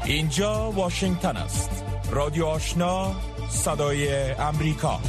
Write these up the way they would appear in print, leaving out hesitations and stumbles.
اینجا واشنگتن است. رادیو آشنا، صدای امریکا.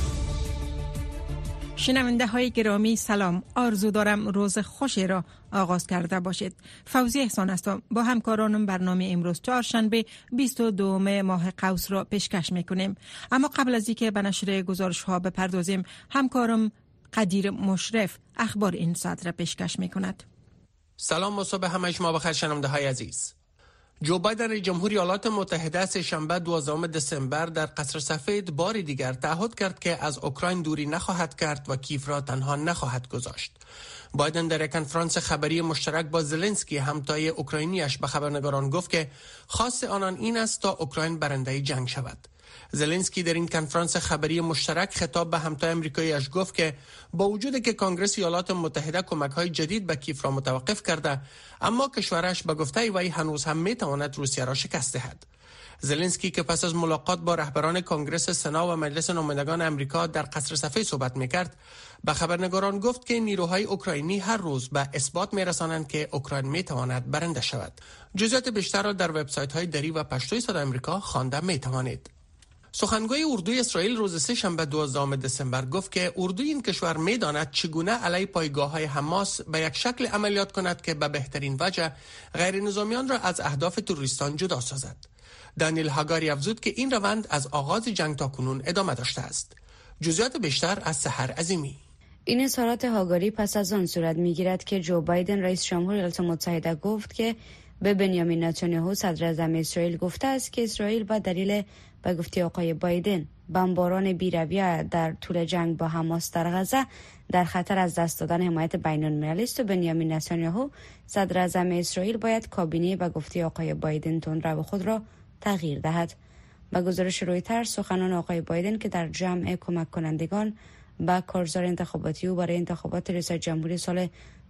شنونده های گرامی سلام، آرزو دارم روز خوشی را آغاز کرده باشید. فوزی احسان هستم. با همکارانم برنامه امروز چهارشنبه 22 ماه قوس را پیشکش میکنیم. اما قبل از اینکه به نشر گزارش ها بپردازیم، همکارم قدیر مشرف اخبار این ساعت را پیشکش میکند. سلام و صبح همه شما بخیر شنونده های عزیز. جو بایدن رئیس جمهوری ایالات متحده سه‌شنبه 12 دسامبر در قصر سفید بار دیگر تعهد کرد که از اوکراین دوری نخواهد کرد و کیف را تنها نخواهد گذاشت. بایدن در یک کنفرانس خبری مشترک با زلنسکی همتای اوکراینیش به خبرنگاران گفت که خواست آنان این است تا اوکراین برنده جنگ شود. زلنسکی در این کنفرانس خبری مشترک خطاب به همتای آمریکایی‌اش گفت که با وجودی که کنگره ایالات متحده کمک‌های جدید به کیف را متوقف کرده، اما کشورش به گفته وی هنوز هم می‌تواند روسیه را شکست دهد. زلنسکی که پس از ملاقات با رهبران کنگره، سنا و مجلس نمایندگان آمریکا در قصر سفید صحبت می‌کرد، به خبرنگاران گفت که نیروهای اوکراینی هر روز به اثبات می‌رسانند که اوکراین می‌تواند برنده شود. جزئیات بیشتر را در وبسایت‌های دری و پشتوی صدای آمریکا خوانده می‌توانید. سخنگوی اردوی اسرائیل روز سه‌شنبه 12 دسامبر گفت که اردوی این کشور می‌داند چگونه علیه پایگاه‌های حماس به یک شکل عملیات کند که به بهترین وجه غیر نظامیان را از اهداف تروریستان جدا سازد. دانیل هاگاری افزود که این روند از آغاز جنگ تا کنون ادامه داشته است. جزئیات بیشتر از سحر عظیمی. این اظهارات هاگاری پس از آن صورت می‌گیرد که جو بایدن رئیس جمهور ایالات متحده گفت که به بنیامین نتانیاهو صدر اعظم اسرائیل گفته است که اسرائیل با دلیل به گفته آقای بایدن بمباران بی‌رویه در طول جنگ با حماس در غزه در خطر از دست دادن حمایت بین‌المللی است و بنیامین نتانیاهو صدر اعظم اسرائیل باید کابینه به گفته آقای بایدن تندرو خود را تغییر دهد. با گزارش رویترز، سخنان آقای بایدن که در جمع کمک کنندگان به کارزار انتخاباتی او برای انتخابات ریاست جمهوری سال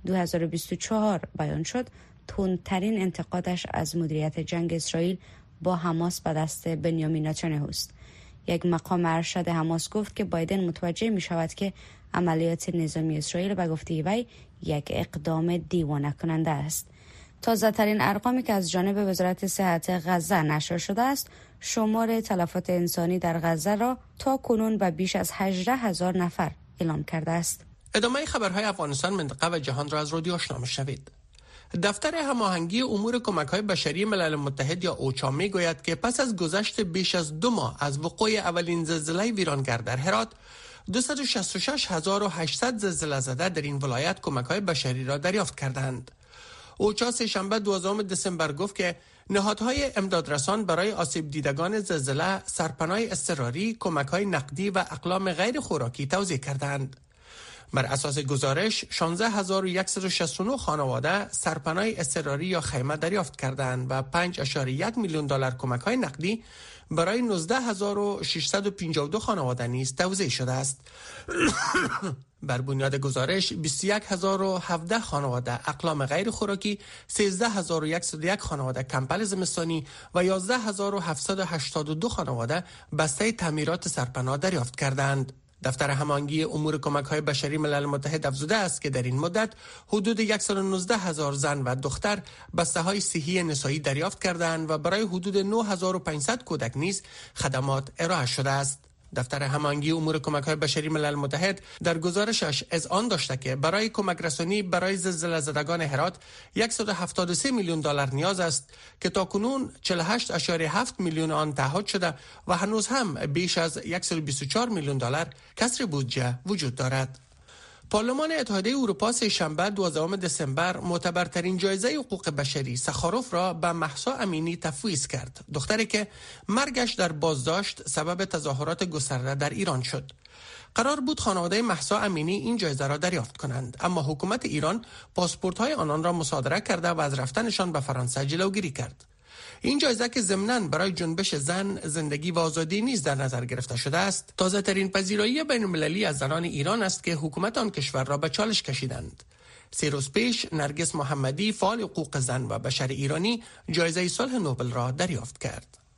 2024 بیان شد، تندترین انتقادش از مدیریت جنگ اسرائیل با حماس به دست بنیامین نتانیاهو است. یک مقام ارشد حماس گفت که بایدن متوجه می شود که عملیات نظامی اسرائیل به گفته وی یک اقدام دیوانه کننده است. تازه ترین ارقامی که از جانب وزارت صحت غزه نشر شده است، شمار تلفات انسانی در غزه را تا کنون به بیش از 18,000 نفر اعلام کرده است. ادامه خبرهای افغانستان، منطقه و جهان را از رادیو آشنا می‌شنوید. دفتر هماهنگی امور کمک‌های بشری ملل متحد یا اوچا میگوید که پس از گذشت بیش از 2 ماه از وقوع اولین زلزله ویرانگر در هرات، 266,800 زلزله زده در این ولایت کمک‌های بشری را دریافت کردند. اوچا سه‌شنبه 12 دسامبر گفت که نهادهای امدادرسان برای آسیب دیدگان زلزله سرپناه اضطراری، کمک‌های نقدی و اقلام غیر خوراکی توزیع کردند. بر اساس گزارش 16169 خانواده سرپناه اضطراری یا خیمه دریافت کردند و 5.1 میلیون دلار کمک‌های نقدی برای 19652 خانواده نیز توزیع شده است. بر بنیاد گزارش 21017 خانواده اقلام غیر خوراکی، 13101 خانواده کمپل زمستانی و 11782 خانواده بسته تعمیرات سرپناه دریافت کردند. دفتر هماهنگی امور کمک‌های بشری ملل متحد افزوده است که در این مدت حدود 119,000 زن و دختر بسته‌های صحی نسایی دریافت کردند و برای حدود 9500 کودک نیز خدمات ارائه شده است. دفتر هماهنگی امور کمک‌های بشری ملل متحد در گزارشش اذعان داشته که برای کمک رسانی برای زلزله زدگان هرات 173 میلیون دلار نیاز است که تاکنون 48.7 میلیون آن تعهد شده و هنوز هم بیش از 124 میلیون دلار کسر بودجه وجود دارد. پارلمان اتحادیه اروپا سه‌شنبه 12 دسامبر معتبرترین جایزه حقوق بشری سخاروف را به مهسا امینی تفویض کرد، دختری که مرگش در بازداشت سبب تظاهرات گسترده در ایران شد. قرار بود خانواده مهسا امینی این جایزه را دریافت کنند، اما حکومت ایران پاسپورت‌های آنان را مصادره کرده و از رفتنشان به فرانسه جلوگیری کرد. این جایزه که ضمناً برای جنبش زن، زندگی و آزادی نیز در نظر گرفته شده است، تازه ترین پذیرایی بین‌المللی از زنان ایران است که حکومت آن کشور را به چالش کشیدند. 3 روز پیش نرگس محمدی، فعال حقوق زن و بشر ایرانی، جایزه صلح نوبل را دریافت کرد.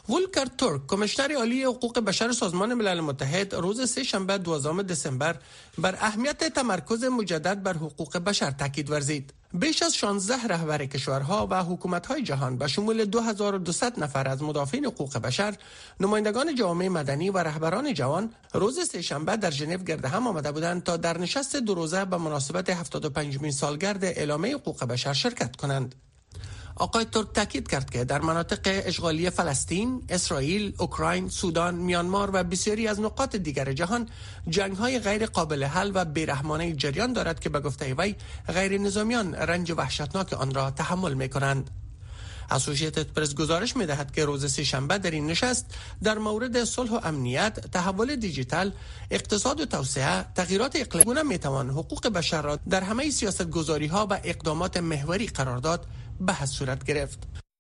ولکر تورک، کمیشنر عالی حقوق بشر سازمان ملل متحد، روز سه شنبه 12 دسامبر بر اهمیت تمرکز مجدد بر حقوق بشر تاکید ورزید. بیش از 16 رهبر کشورها و حکومت‌های جهان به شمول 2200 نفر از مدافعین حقوق بشر، نمایندگان جامعه مدنی و رهبران جوان روز سه شنبه در ژنو گرد هم آمده بودند تا در نشست دو روزه به مناسبت 75مین سالگرد اعلامیه حقوق بشر شرکت کنند. آقای ترک تاکید کرد که در مناطق اشغالی فلسطین، اسرائیل، اوکراین، سودان، میانمار و بسیاری از نقاط دیگر جهان جنگ‌های غیر قابل حل و بیرحمانه جریان دارد که به گفته وی غیر نظامیان رنج وحشتناک آن را تحمل می‌کنند. اسوسییتد پرس گزارش می‌دهد که روز سه شنبه در این نشست در مورد صلح و امنیت، تحول دیجیتال، اقتصاد و توسعه، تغییرات اقلیمی می‌توان حقوق بشر را در همه سیاست‌گذاری‌ها و اقدامات محوری قرار داد بحث صورت گرفت.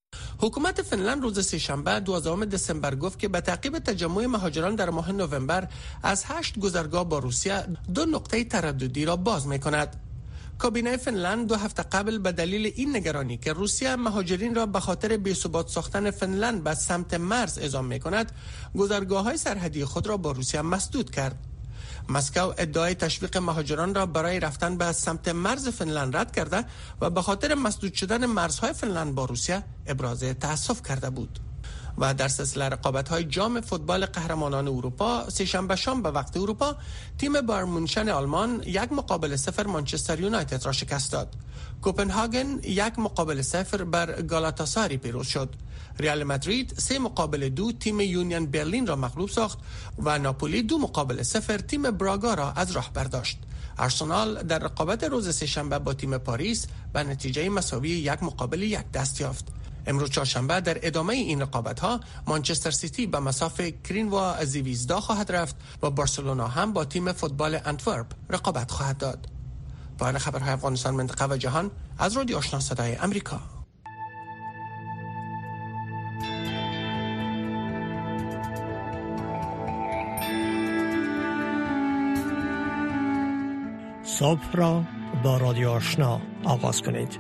حکومت فنلند روز سه شنبه 12 دسامبر گفت که به تعقیب تجمع مهاجران در ماه نوامبر از 8 گذرگاه با روسیه 2 نقطه ترددی را باز می‌کند. کابینه فنلند 2 هفته قبل به دلیل این نگرانی که روسیه مهاجرین را به خاطر بی‌ثبات ساختن فنلند به سمت مرز اعزام می‌کند، گذرگاه‌های سرحدی خود را با روسیه مسدود کرد. مسکو ادعای تشویق مهاجران را برای رفتن به سمت مرز فنلند رد کرده و به خاطر مسدود شدن مرزهای فنلند با روسیه ابراز تأسف کرده بود. و در سلسله رقابت‌های جام فوتبال قهرمانان اروپا، سه‌شنبه شام به وقت اروپا، تیم بایر مونشن آلمان 1-0 منچستر یونایتد را شکست داد. کوپنهاگن 1-0 بر گالاتاساری پیروز شد. ریال مادرید 3-2 تیم یونیون برلین را مغلوب ساخت و ناپولی 2-0 تیم براگا را از راه برداشت. آرسنال در رقابت روز سه شنبه با تیم پاریس به نتیجه مساوی 1-1 دست یافت. امروز چهارشنبه در ادامه این رقابت‌ها مانچستر سیتی به مسافه کرینوا زیویزدا خواهد رفت و بارسلونا هم با تیم فوتبال انتورپ رقابت خواهد داد. پایان خبرهای افغانستان، منطقه و جهان از رادیو آشنا صدای امریکا. صبح را با رادیو آشنا آغاز کنید.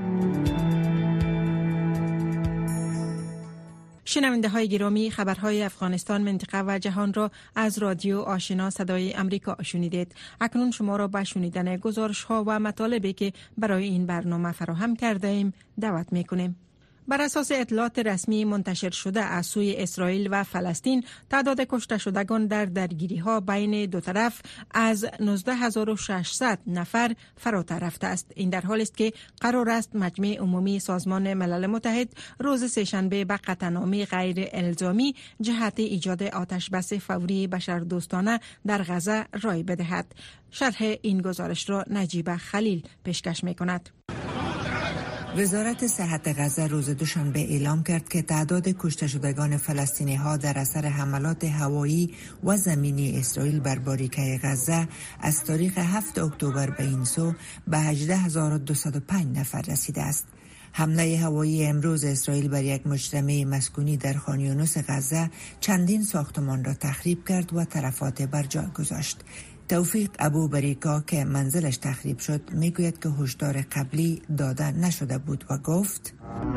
شنونده های گرامی، خبرهای افغانستان، منطقه و جهان را از رادیو آشنا صدای امریکا شنیدید. اکنون شما را به شنیدن گزارش ها و مطالبی که برای این برنامه فراهم کرده ایم دعوت می کنیم. بر اساس اطلاعات رسمی منتشر شده از سوی اسرائیل و فلسطین، تعداد کشته شدگان در درگیری ها بین دو طرف از 19600 نفر فراتر رفته است. این در حالی است که قرار است مجمع عمومی سازمان ملل متحد روز سه‌شنبه به قطعنامه غیر الزامی جهت ایجاد آتش بس فوری بشردوستانه در غزه رای بدهد. شرح این گزارش را نجیب خلیل پیشکش می‌کند. وزارت صحت غزه روز دوشنبه اعلام کرد که تعداد کشته شدگان فلسطینی ها در اثر حملات هوایی و زمینی اسرائیل بر باریکه غزه از تاریخ 7 اکتبر به این سو به 18205 نفر رسیده است. حمله هوایی امروز اسرائیل بر یک مجتمع مسکونی در خان یونس غزه چندین ساختمان را تخریب کرد و تلفات بر جا گذاشت. توفیق ابو بریکا که منزلش تخریب شد میگوید که هشدار قبلی داده نشده بود و گفت: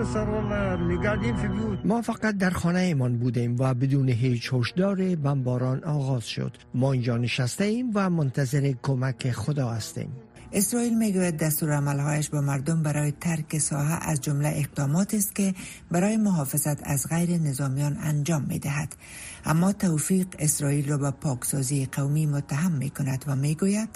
ما فقط در خانه ایمان بودیم و بدون هیچ هشدار بمباران آغاز شد. ما اینجا نشسته ایم و منتظر کمک خدا هستیم. اسرائیل میگوید دستورالعمل‌هایش به مردم برای ترک ساحه از جمله اقداماتی است که برای محافظت از غیر نظامیان انجام میدهد. اما توفیق اسرائیل را به پاکسازی قومی متهم میکند و میگوید: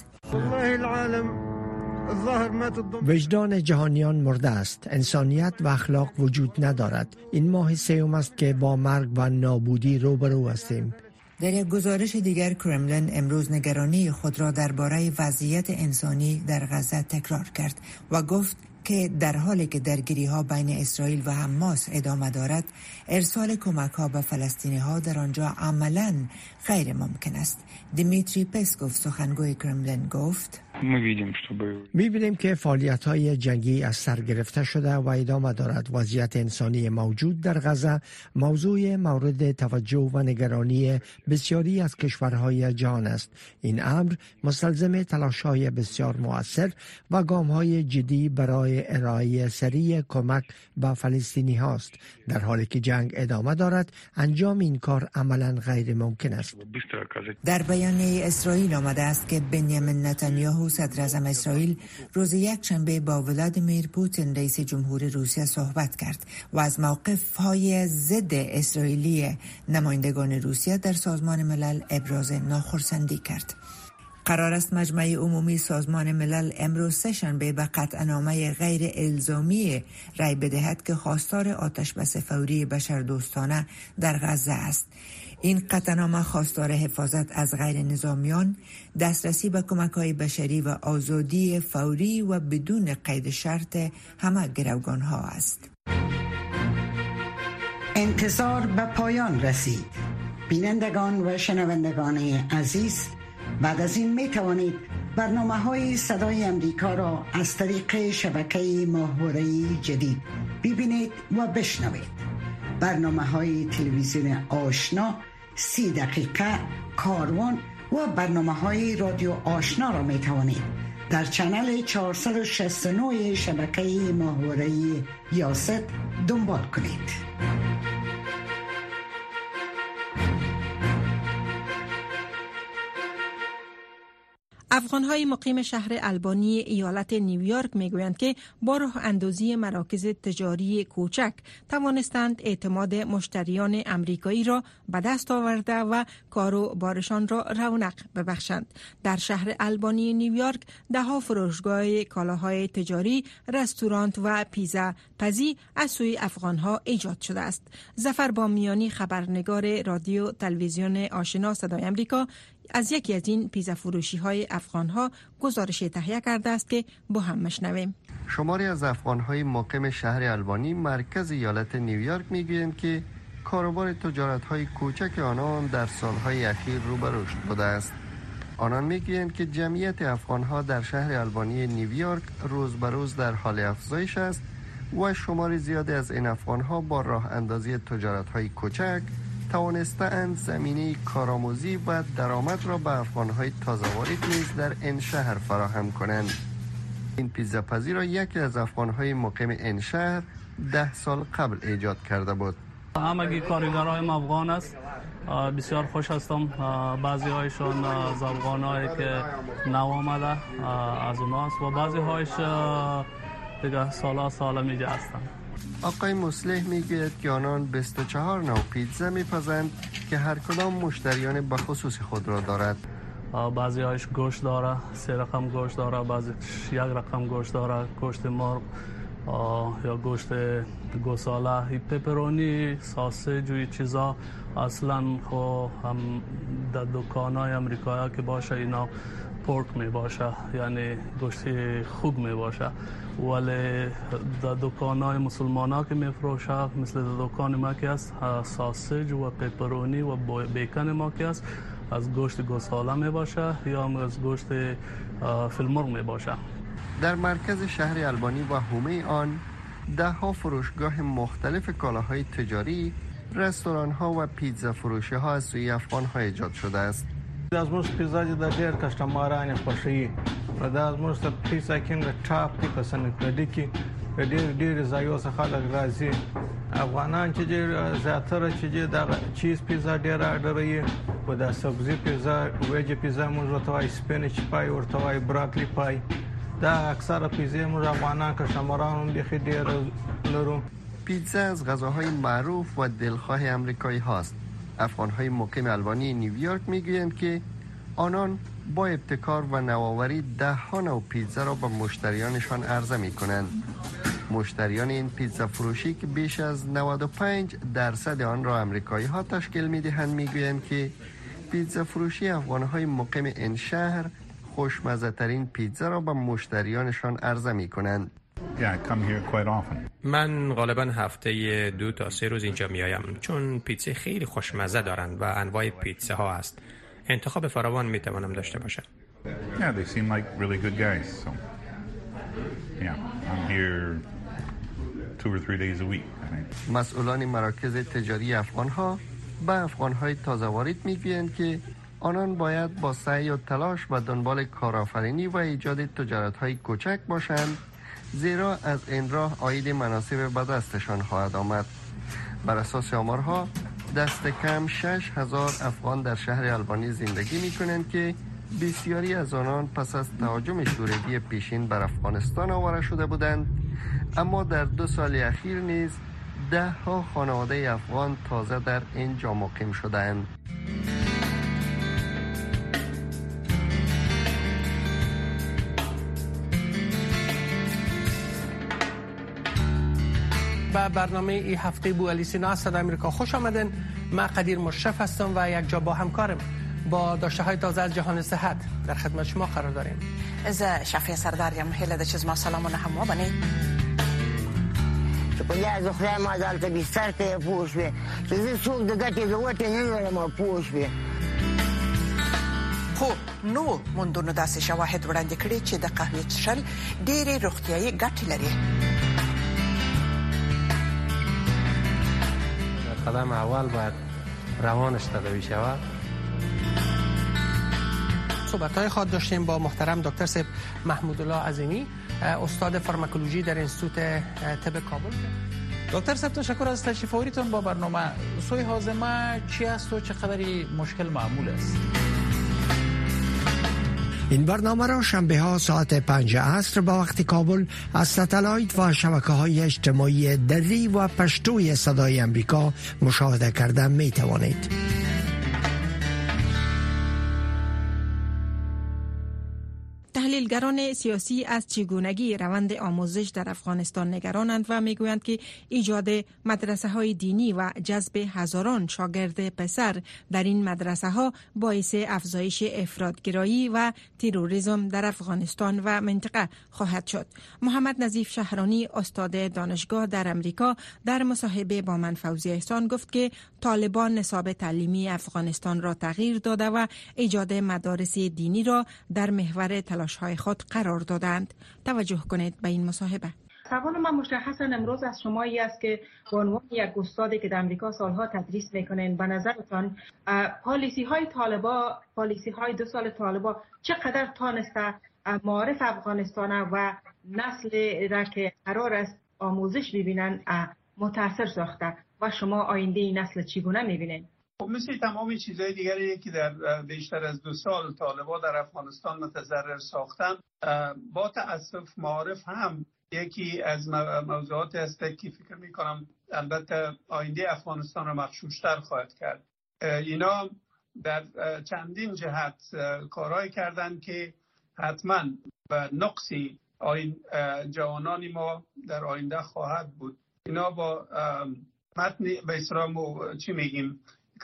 وجدان جهانیان مرده است. انسانیت و اخلاق وجود ندارد. این ماه سوم است که با مرگ و نابودی روبرو هستیم. در یک گزارش دیگر کرملین امروز نگرانی خود را درباره وضعیت انسانی در غزه تکرار کرد و گفت که در حالی که درگیری‌ها بین اسرائیل و حماس ادامه دارد، ارسال کمک‌ها به فلسطینی‌ها در آنجا عملاً غیر ممکن است. دیمیتری پسکوف سخنگوی کرملین گفت: می‌بینیم که فعالیت‌های جنگی از سر گرفته شده و ادامه دارد. وضعیت انسانی موجود در غزه موضوع مورد توجه و نگرانی بسیاری از کشورهای جهان است. این امر مستلزم تلاش‌های بسیار مؤثر و گام‌های جدی برای ارائه سریع کمک به فلسطینی هاست. در حالی که جنگ ادامه دارد، انجام این کار عملاً غیر ممکن است. در بیان اسرائیل آمده است که بنیامین نتانیاهو صدر اعظم اسرائیل روز یکشنبه با ولادیمیر پوتین رئیس جمهور روسیه صحبت کرد و از موقف‌های ضد اسرائیلی نمایندگان روسیه در سازمان ملل ابراز ناخرسندی کرد. قرار است مجمع عمومی سازمان ملل امروز سه‌شنبه به قطعنامه غیر الزامی رای بدهد که خواستار آتشبس فوری بشردوستانه در غزه است. این قطعنامه خواستار حفاظت از غیر نظامیان، دسترسی به کمک‌های بشری و آزادی فوری و بدون قید شرط همه گروگان‌ها است. انتظار به پایان رسید. بینندگان و شنوندگان عزیز، بعد از این می توانید برنامه‌های صدای امریکا را از طریق شبکه ماهواره‌ای جدید ببینید و بشنوید. برنامه‌های تلویزیون آشنا، 30 دقیقه، کاروان و برنامه‌های رادیو آشنا را می توانید در چنل 469 شبکه ماهواره‌ای یاست دنبال کنید. افغان‌های مقیم شهر البانی ایالت نیویورک میگویند که با راه اندازی مراکز تجاری کوچک توانستند اعتماد مشتریان امریکایی را به دست آورده و کاروبارشان را رونق ببخشند. در شهر البانی نیویورک ده‌ها فروشگاه کالاهای تجاری، رستوران و پیزا پزی از سوی افغان‌ها ایجاد شده است. ظفر بامیانی، خبرنگار رادیو تلویزیون آشنا صدای امریکا، از یکی از این پیزا فروشی های افغان ها گزارش تهیه کرده است که با هم مشنویم. شماری از افغان های مقیم شهر البانی مرکز ایالت نیویورک میگویند که کاروبار تجارت های کوچک آنان در سالهای اخیر رو به رشد بوده است. آنان میگویند که جمعیت افغان ها در شهر البانی نیویورک روز به روز در حال افزایش است و شمار زیادی از این افغان ها با راه اندازی تجارت های کوچک توانستند زمینه کارآموزی و درآمد را به افغان‌های تازه‌وارد نیز در این شهر فراهم کنند. این پیزا پزی را یکی از افغان‌های مقیم این شهر 10 سال قبل ایجاد کرده بود. همگی کارگرای افغان است. بسیار خوش هستم. بعضی هایشان از افغانایی که نو آمده از اوناست و بعضی هایش دیگه سال میجا هستند. آقای مصلح میگوید که آنان 24 نوع پیتزا میپزند که هر کدام مشتریان بخصوص خود را دارد. بعضی هایش گوشت داره، 3 رقم گوشت داره، بعضی 1 رقم گوشت داره، گوشت مرغ یا گوشت گوساله، پپرونی، ساسج و چیزا. اصلا خو هم در دکانای امریکایی که باشه اینا پورک می باشه، یعنی گوشت خوک می باشه، ولی در دکانای مسلمان ها که می فروشه مثل دکان ما که است ساسج و پپرونی و بیکن ما که است از گوشت گوساله می باشه یا از گوشت فیلمرغ می باشه. در مرکز شهر البانی و حومه آن 10 فروشگاه مختلف کالاهای تجاری، رستوران ها و پیتزا فروشی ها از سوی افغان ها ایجاد شده است. دا زموږ پیزا د ډېر کسټمران خوښوي و دا زموږ پیزا کینګ ټاپ دی په سنکړډي کې ډېر ځایو څخه خلک راځي. افغانان چې زیاتره چې دا چیز پیزا ډېر اډروي و دا سبزي پیزا ویج پیزا موږ ورته وایي سپینچ پای ورته وایي براکلی پای. دا اکثر پیزا موږ افغانان کسټمران هم ډېر لرو. پیتزا از غذاهای معروف و دلخواه امریکایی هاست. افغان‌های مقیم البانی نیویورک میگویند که آنان با ابتکار و نوآوری 10 نوع پیتزا را به مشتریانشان عرضه می‌کنند. مشتریان این پیتزا فروشی که بیش از 95% آن را امریکایی ها تشکیل می‌دهند میگویند که پیتزا فروشی افغان‌های مقیم این شهر خوشمزه ترین پیتزا را به مشتریانشان عرضه می‌کنند. من غالبا هفته 2 تا 3 روز اینجا میایم چون پیتزا خیلی خوشمزه دارند و انواع پیتزا ها است. انتخاب فراوان میتوانم داشته باشم. Yeah, they seem like really good guys. So, yeah, I'm here 2 or 3 days a week. مسئولان مراکز تجاری افغان‌ها به افغان‌های تازه وارد میگویند که آنان باید با سعی و تلاش و دنبال کارآفرینی و ایجاد تجارت‌های کوچک باشند، زیرا از این راه عاید مناسب به دستشان خواهد آمد. بر اساس آمارها دست کم 6,000 افغان در شهر البانی زندگی می‌کنند که بسیاری از آنان پس از تهاجم شوروی پیشین بر افغانستان آواره شده بودند، اما در 2 سال اخیر نیز 10 خانواده افغان تازه در اینجا مقیم شدند. به برنامه ای هفته بو علی سینا از صدای آمریکا خوش آمدین. من قدیر مشرف هستم و یک جا با همکارم با داشته های تازه از جهان صحت در خدمت شما قرار داریم. از شفیع سرداریم هیله د چیز ما سلامونه هم وبنید. چې په لحاظ خدای ما دلته بستر ته یې پوه شوې چې زه څوک د ګټې د وټې نه لرم پوه شوې. خو نو موندونو داسې شواهد وړاندې کړي چې د قهوې څښل ډېرې روغتیایي ګټې لري. قدم اول باید روانش تداوی شود. صحبت‌های خود داشتیم با محترم دکتر صاحب محمود الله عظیمی، استاد فارماکولوژی در انستیتوت طب کابل. دکتر صاحب تشکر از تشریف آوریدتون با برنامه. سوی هاضمه چی است و چقدری مشکل معمول است؟ این برنامه را شنبه ها ساعت 5 عصر با وقت کابل از ستلایت و شبکه‌های اجتماعی دری و پشتوی صدای امریکا مشاهده کرده می توانید. تحلیلگران سیاسی از چگونگی روند آموزش در افغانستان نگرانند و میگویند که ایجاد مدرسه‌های دینی و جذب هزاران شاگرد پسر در این مدرسه‌ها باعث افزایش افراطگرایی و تروریسم در افغانستان و منطقه خواهد شد. محمد نظیف شهرانی، استاد دانشگاه در امریکا، در مصاحبه با من فوزیه احسان گفت که طالبان نصاب تعلیمی افغانستان را تغییر داده و ایجاد مدارس دینی را در محور تلاش‌های خود قرار دادند. توجه کنید به این مصاحبه. سوال من مشخصا امروز از شما است که به عنوان یک استادی که در امریکا سالها تدریس میکنین، به نظرتان پالیسی های طالبان، پالیسی های 2 سال طالبان چقدر تانسته معارف افغانستان و نسل را که قرار است آموزش ببینن متاثر ساخته و شما آینده این نسل چگونه میبینین؟ مثل تمام چیزهای دیگری که در بیشتر از 2 سال طالبان در افغانستان متضرر ساختن، با تأسف معارف هم یکی از موضوعات است که فکر میکنم البته آینده افغانستان را مغشوش‌تر خواهد کرد. اینا در چندین جهت کارهای کردن که حتما به نقصی جوانان ما در آینده خواهد بود. اینا با متن به اصطلاح چی میگیم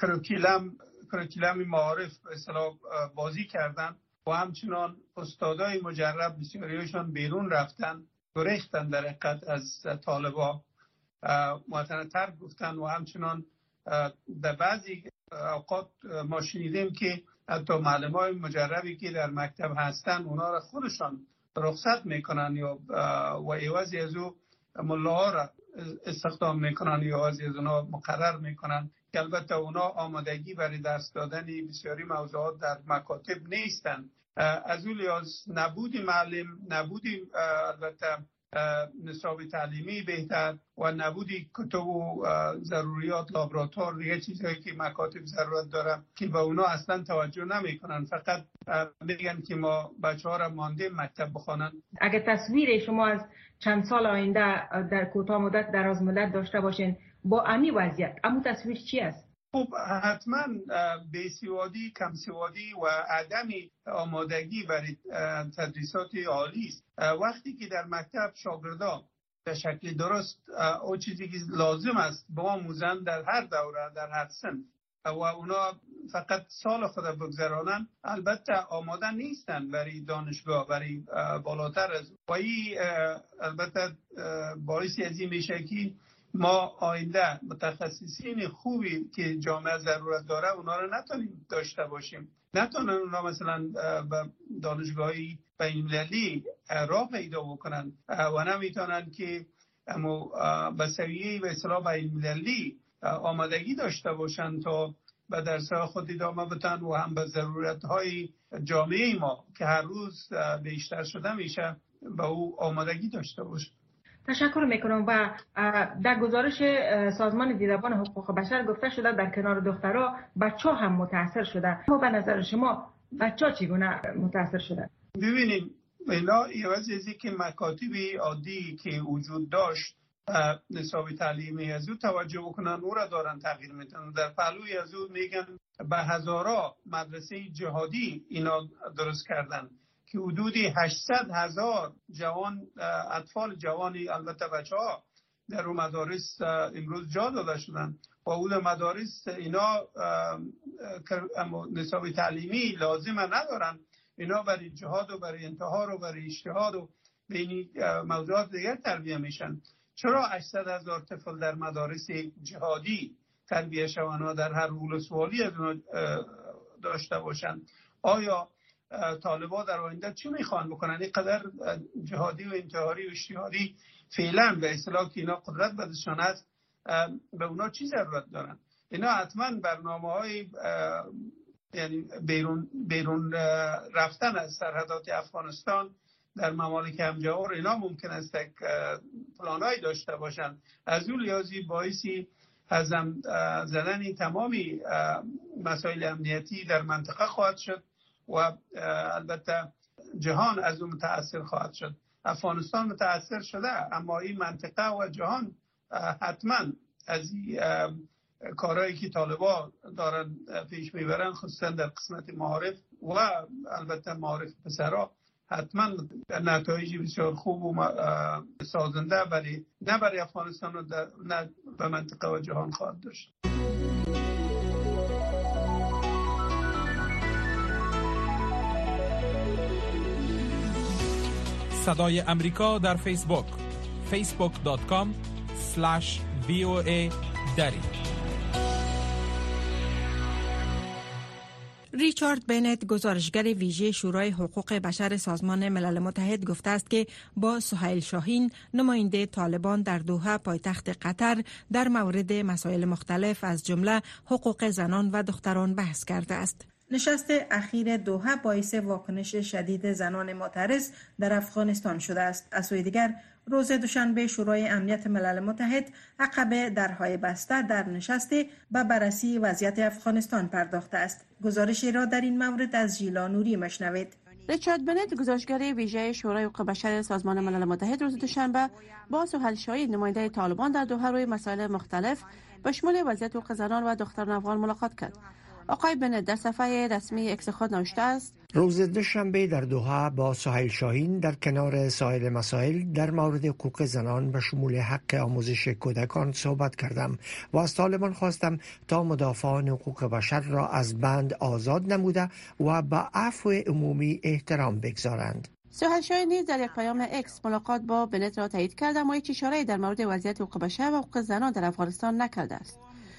کریکولم معارف به اصطلاح بازی کردن و همچنان استادای مجرب بسیاریشان بیرون رفتن، گریختن در حقیقت از طالبا، معتن‌تر گفتن و همچنان در بعضی اوقات ما شنیدیم که حتی معلمای مجربی که در مکتب هستن اونا را خودشان رخصت میکنن یا و عوضی از او ملاها را استخدام میکنن یا عوضی از اونا مقرر میکنن که البته اونا آمادگی برای درس دادن بسیاری موضوعات در مکاتب نیستن. از اون لحاظ نبود معلم، نبود البته نصاب تعلیمی بهتر و نبود کتب و ضروریات لابراتوار، دیگه چیزهایی که مکاتب ضرورت داره که به اونا اصلا توجه نمیکنن، فقط میگن که ما بچه‌ها را مانده مکتب بخوانن. اگه تصویر شما از چند سال آینده در کوتاه مدت دراز مدت داشته باشین با امی وضعیت، اما تصویر چی است؟ خب حتما بیسوادی، کمسوادی و عدم آمادگی برای تدریسات عالی است. وقتی که در مکتب شاگردان به شکل درست او چیزی که لازم است با آموزن در هر دوره، در هر سن و اونا فقط سال خود بگذرانن، البته آماده نیستن برای دانشگاه، برای بالاتر از و این البته باعث از این میشه که ما آینده متخصصین خوبی که جامعه ضرورت داره اونا رو نتونیم داشته باشیم، نتونن اونا مثلا به دانشگاهی بین‌المللی راه پیدا بکنن و نمیتونن که به سویه به اصطلاح بین‌المللی آمادگی داشته باشن تا به درس‌های خود ادامه بدن و هم به ضرورت‌های جامعه ما که هر روز بیشتر شده میشه به او آمادگی داشته باشن. تشکر میکنم. و در گزارش سازمان دیدبان حقوق بشر گفته شده در کنار دخترها بچه‌ها هم متاثر شده. ما به نظر شما بچه‌ها چگونه متاثر شده؟ ببینیم اینا یوازی که مکاتب عادی که وجود داشت نصاب تعلیمی از او توجه بکنن او را دارن تغییر میدن. در پهلوی از او میگن به هزارا مدرسه جهادی اینا درست کردن که حدودی 800,000 جوان اطفال جوانی البته بچه ها در اون مدارس امروز جا داده شدن و اون مدارس اینا نصاب تعلیمی لازم ندارن، اینا برای جهاد و برای انتحار و برای اجتهاد و بین موضوعات دیگر تربیه میشن. چرا 800,000 طفل در مدارس جهادی تربیه شوند و در هر ولسوالی از اون داشته باشند؟ آیا طالبا در آینده چی میخوان بکنن؟ اینقدر جهادی و انتحاری و اجتهادی فعلا به اصطلاح که اینا قدرت بدشان است، به اونا چی ضرورت دارن؟ اینا حتما برنامه‌های یعنی بیرون رفتن از سرحدات افغانستان در ممالک همجوار اینا ممکن است که پلانایی داشته باشن. از اون لحاظی باعثی هضم زدن تمامی مسائل امنیتی در منطقه خواهد شد و البته جهان از اون متاثر خواهد شد. افغانستان متاثر شده اما این منطقه و جهان حتما از کارهایی که طالبا دارن پیش میبرن خصوصا در قسمت معارف و البته معارف پسرا حتما نتایج بسیار خوب و سازنده نه برای افغانستان و نه به منطقه و جهان خواهد داشت. صدای امریکا در فیسبوک facebook.com/VOA دری. ریچارد بنت گزارشگر ویژه شورای حقوق بشر سازمان ملل متحد گفته است که با سهیل شاهین نماینده طالبان در دوحه پایتخت قطر در مورد مسائل مختلف از جمله حقوق زنان و دختران بحث کرده است. نشست اخیر دوحه باعث واکنش شدید زنان معترض در افغانستان شده است. از سوی دیگر روز دوشنبه شورای امنیت ملل متحد عقب درهای بسته در نشست به بررسی وضعیت افغانستان پرداخته است. گزارشی را در این مورد از ژیلا نوری مشنوید. ریچارد بنت گزارشگر ویژه شورای حقوق بشر سازمان ملل متحد روز دوشنبه با سهیل شاهین نماینده طالبان در دوحه روی مسائل مختلف به شمول وضعیت حقوق زنان و دختران افغان ملاقات کرد. آقای بنت در صفحه رسمی اکس خود نوشته است: روز دوشنبه در دوحه با سهیل شاهین در کنار سایر مسائل در مورد حقوق زنان به شمول حق آموزش کودکان صحبت کردم و از طالبان خواستم تا مدافعان حقوق بشر را از بند آزاد نموده و به عفو عمومی احترام بگذارند. سهیل شاهین نیز در یک پیام اکس ملاقات با بنت را تایید کرد اما هیچ اشاره‌ای در مورد وضعیت حقوق بشر و حقوق زنان در افغانستان نکرده است.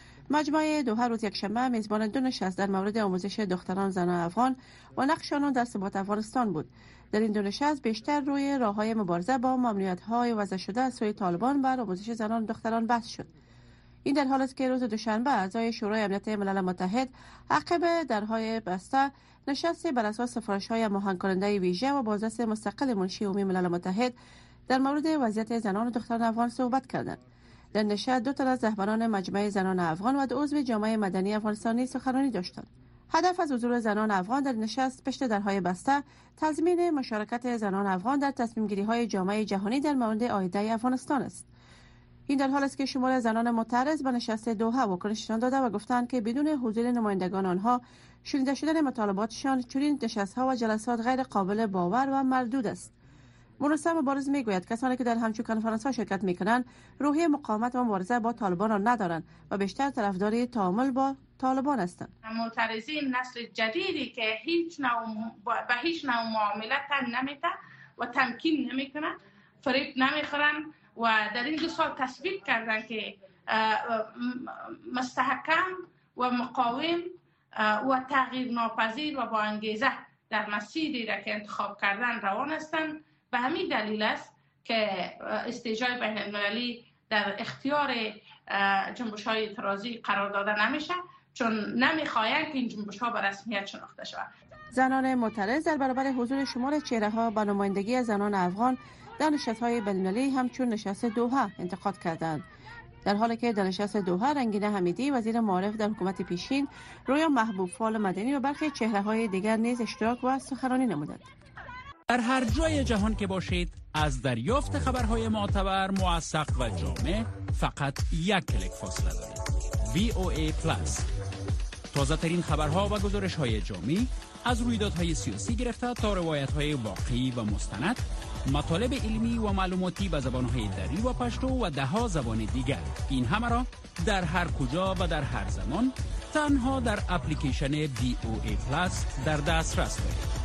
مجمع دوحه روز یکشنبه میزبان دو نشست در مورد آموزش دختران زنان افغان و نقش آنان در ثبات افغانستان بود. در این دو نشست بیشتر روی راه‌های مبارزه با ممنوعیت‌های وضع شده از سوی طالبان بر آموزش زنان و دختران بحث شد. این در حالی است که روز دوشنبه اعضای شورای امنیت ملل متحد عقب درهای بسته نشستی بر اساس سفارش‌های هماهنگ کننده ویژه و بازرس مستقل منشی عمومی ملل متحد در مورد وضعیت زنان و دختران افغان صحبت کردند. در نشست دو تن از رهبران مجمع زنان افغان و دو عضو جامعه مدنی افغانستانی سخنرانی داشتند. هدف از حضور زنان افغان در نشست پشت درهای بسته تضمین مشارکت زنان افغان در تصمیم‌گیری‌های جامعه جهانی در مورد آینده افغانستان است. این در حالی است که شمار زنان معترض به نشست دوحه واکنش نشان داده و گفتند که بدون حضور نمایندگان آنها شنیده شدن مطالباتشان چنین نشست‌ها و جلسات غیر قابل باور و مردود است. مرسا مبارز میگوید کسانی که در همچون کنفرانس‌ها شرکت میکنند روحیه مقاومت و مبارزه با طالبان را ندارند و بیشتر طرفدار تعامل با طالبان هستند. معترضین نسل جدیدی که به هیچ نوع معامله تن نمیده و تمکین نمیکنند، فریب نمیخورند و در این 2 سال تثبیت کردن که مستحکم و مقاوم و تغییر ناپذیر و با انگیزه در مسیری را که انتخاب کردن روان هستند. به همین دلیل است که استیج‌های بین المللی در اختیار جنبش‌های اعتراضی قرار داده نمیشه، چون نمیخواهند که این جنبش‌ها به رسمیت شناخته شود. زنان معترض در برابر حضور شمار چهره‌ها با نمایندگی زنان افغان در نشست‌های بین‌المللی همچون نشست دوحه انتقاد کردند، در حالی که در نشست دوحه رنگینه حمیدی وزیر معارف در حکومت پیشین، رویا محبوب فال مدنی و برخی چهره‌های دیگر نیز اشتراک و سخنرانی نمودند. در هر جای جهان که باشید از دریافت خبرهای معتبر، موثق و جامع فقط یک کلیک فاصله دارید. VOA Plus. تازه ترین خبرها و گزارش‌های جامع از رویدادهای سیاسی گرفته تا روایت‌های واقعی و مستند، مطالب علمی و معلوماتی به زبان‌های دری و پشتو و ده‌ها زبان دیگر. این همه را در هر کجا و در هر زمان تنها در اپلیکیشن VOA Plus در دسترس دارید.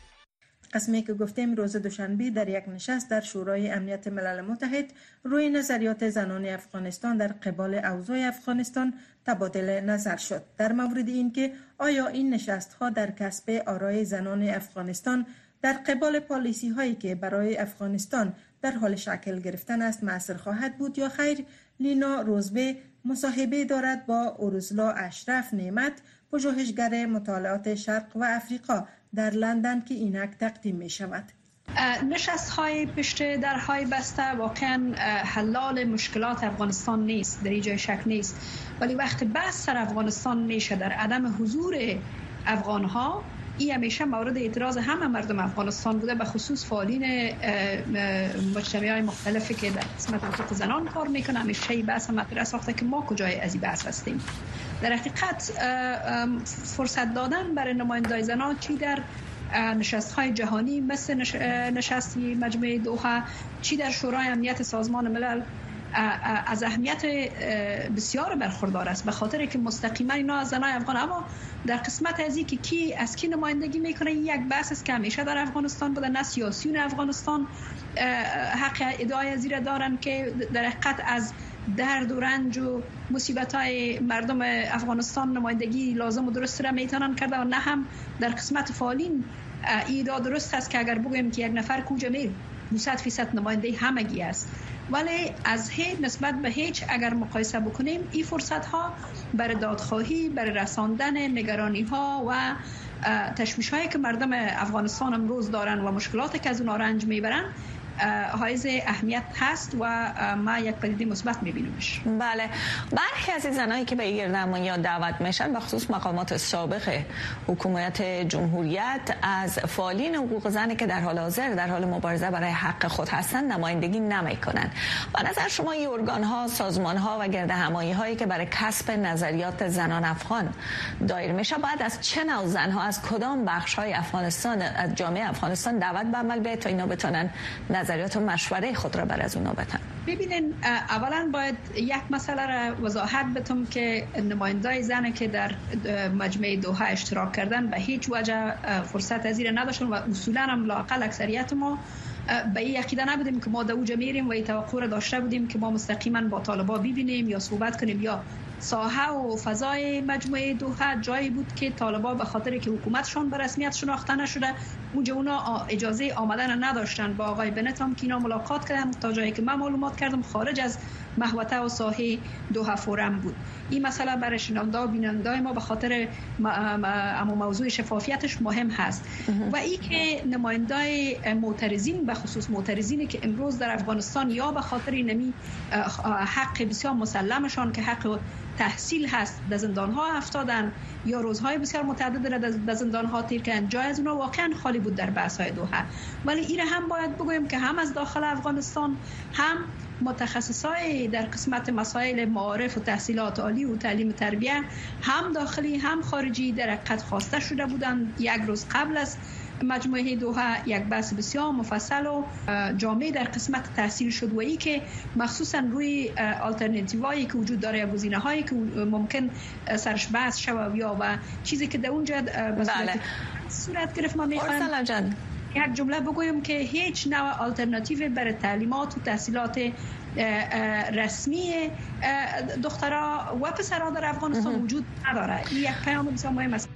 قسمی که گفتیم روز دوشنبه در یک نشست در شورای امنیت ملل متحد روی نظریات زنان افغانستان در قبال اوضاع افغانستان تبادل نظر شد در مورد اینکه آیا این نشست ها در کسب آرای زنان افغانستان در قبال پالیسی هایی که برای افغانستان در حال شکل گرفتن است مؤثر خواهد بود یا خیر. لینا روزبه مصاحبه دارد با اورزلا اشرف نعمت، پژوهشگر مطالعات شرق و افریقا در لندن که اینک تقدیم می شود. نشست های پشت درهای بسته واقعا حلال مشکلات افغانستان نیست، در اینجای شک نیست، ولی وقت بحث سر افغانستان میشه در عدم حضور افغان ها، این همیشه مورد اعتراض همه مردم افغانستان بوده، به خصوص فعالین مجتمعی های مختلفی که در قسمت حقوق زنان کار میکنه. همیشه بحث مطرح ساخته که ما کجای از این بحث هستیم. در حقیقت فرصت دادن برای نمایندگان زنان چی در نشست‌های جهانی مثل نشستی مجمع دوحه، چی در شورای امنیت سازمان ملل از اهمیت بسیار برخوردار است، به خاطر که مستقیما اینا از زنای افغان، اما در قسمت از اینکه کی از کی نمایندگی میکنه یک بحث است که همیشه در افغانستان بوده. نه سیاسیون افغانستان حق ادعای زیر دارن که در حقیقت از درد و رنج و مصیبت‌های مردم افغانستان نمایندگی لازم و درست را میتونن کرده، و نه هم در قسمت فعالین ایده درست است که اگر بگویم که یک نفر کجا میره 200% نماینده همگی است، ولی از هیچ نسبت به هیچ اگر مقایسه بکنیم این فرصت ها برای دادخواهی، برای رساندن نگرانی ها و تشویش هایی که مردم افغانستان امروز دارن و مشکلاتی که از اونها رنج میبرن حائز اهمیت هست و ما یک پدیده مثبت می‌بینیمش. بله، برخی از زنایی که به این گردهمایی دعوت میشن به خصوص مقامات سابق حکومت جمهوریت از فعالین حقوق زنی که در حال حاضر در حال مبارزه برای حق خود هستند نمایندگی نمی‌کنند. به نظر شما این ارگان‌ها، سازمان‌ها و گردهمایی‌هایی که برای کسب نظریات زنان افغان دایر میشه باید از چه نوع زن‌ها، از کدام بخش‌های افغانستان، از جامعه افغانستان دعوت به عمل بیاید تا اینا بتونن نظریات و مشوره خود را بر از اونا بدن؟ ببینین، اولا باید یک مسئله را وضاحت بدم که نمایندای زنی که در مجمع دوحه اشتراک کردن به هیچ وجه فرصت از این نداشتن و اصولا هم لااقل اکثریت ما به این عقیده نبودیم که ما در اوج میریم و این توقع را داشته بودیم که ما مستقیما با طالبا ببینیم یا صحبت کنیم. یا ساحه و فضای مجموعه دوحه جایی بود که طالبا به خاطر که حکومتشون به رسمیت شناخته نشده اونجا اونا اجازه آمدن نداشتن. با آقای بنت هم که اینا ملاقات کردن، تا جایی که من معلومات کردم خارج از محوطه و ساحه دوحه فورم بود. این مسئله برای شنونده و بیننده ما به خاطر اما موضوع شفافیتش مهم هست. و این که نمایندای معترضین، به خصوص معترضینی که امروز در افغانستان یا به خاطر نمی حق بسیار مسلمشان که حق تحصیل هست در زندان ها افتادن یا روزهای بسیار متعدد را در زندان ها تیر کردن، جای از اونها واقعا خالی بود در بحث های دوحه. ولی این هم باید بگویم که هم از داخل افغانستان هم متخصصای در قسمت مسائل معارف و تحصیلات عالی و تعلیم تربیه هم داخلی هم خارجی در حقیقت خواسته شده بودند. یک روز قبل از مجموعه دوحه یک بحث بسیار مفصل و جامع در قسمت تحصیل شد و ای که مخصوصا روی آلترناتیوهایی که وجود داره، گزینه‌هایی که ممکن سرش بحث شود یا و چیزی که در اونجا به صورت گرفت. ما می‌خوایم یک جمله بگویم که هیچ نوع آلترناتیو برای تعلیمات و تحصیلات رسمی دخترها و پسرها در افغانستان وجود نداره. این یک پیام بسیار مهم است.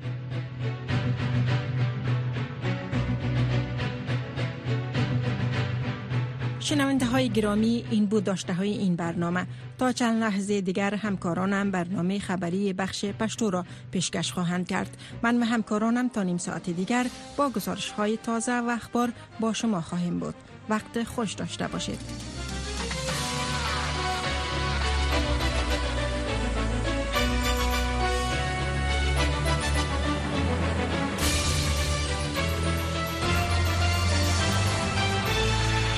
شنونده های گرامی، این بود داشته های این برنامه. تا چند لحظه دیگر همکارانم برنامه خبری بخش پشتو را پیشکش خواهند کرد. من و همکارانم تا نیم ساعت دیگر با گزارش های تازه و اخبار با شما خواهیم بود. وقت خوش داشته باشید.